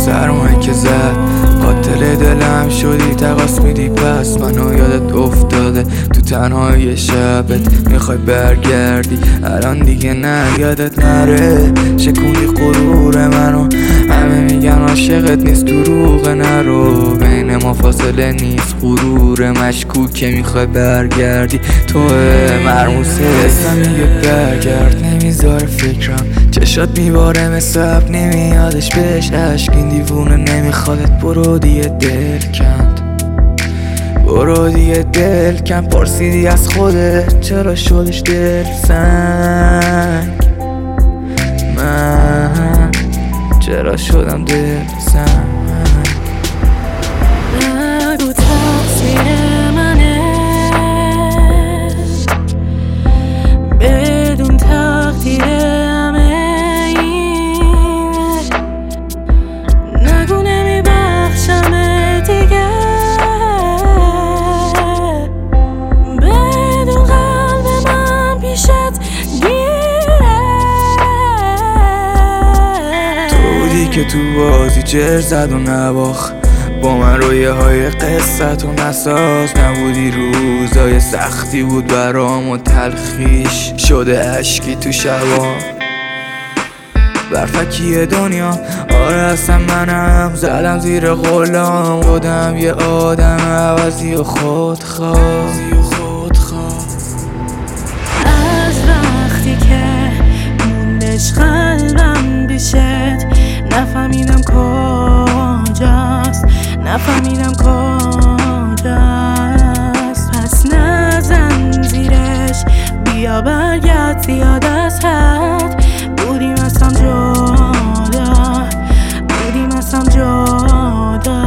سرمایی که زد قاتل دلم شدی، تقاس میدی پس منو یادت افتاده تو تنهای شبت میخوای برگردی الان دیگه نه یادت نره، شکوندی غرور منو، همه میگن عاشقت نیست دروغ نرو، بین ما فاصله نیست غرور مشکوک که میخوای برگردی توه مرموزه اسم میگه برگرد نمیذاره فکرم، چشات میباره مثل اب نمیادش بهش عشق، این دیوونه نمیخوادت برو دیگه دل کند، برو دیگه دل کند، پرسیدی از خودت چرا شدش دل سنگ، من چرا شدم دل سنگ. نگو تقصیر منه بدون تقدیر همه اینه، نگو نمیبخشم دیگه بدون قلب من پیشت گیره، تو بودی که تو بازی جر زد و نباخت با من رویه های قصت و نساز، نبودی روزای سختی بود برام و تلخیش شده عشقی تو شبام، برفکی دنیا آره اصلا منم زدم زیر غلام، بودم یه آدم عوضی و خودخواه، از وقتی که موندش قلبم پیشت نفهمیدم کجاست، نفهمیدم کجاست، پس نزن زیرش بیا برگرد زیاد از حد، بودیم اصلا جدا، بودیم اصلا جدا،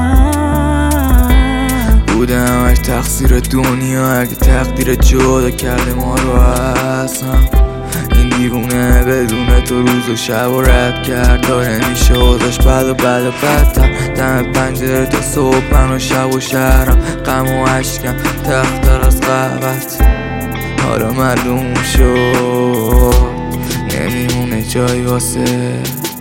بوده همش تقصیر دنیا اگه تقدیر جدا کرده ما رو اصلا، این دیوونه بدون تو روز و شب و رد کرد داره میشه اوضاش بد و بدتر، دم پنجره تا صبح من و شب و شهرم غم و عشقم تختر از قهوت، حالا معلوم شد نمیمونه جایی واسه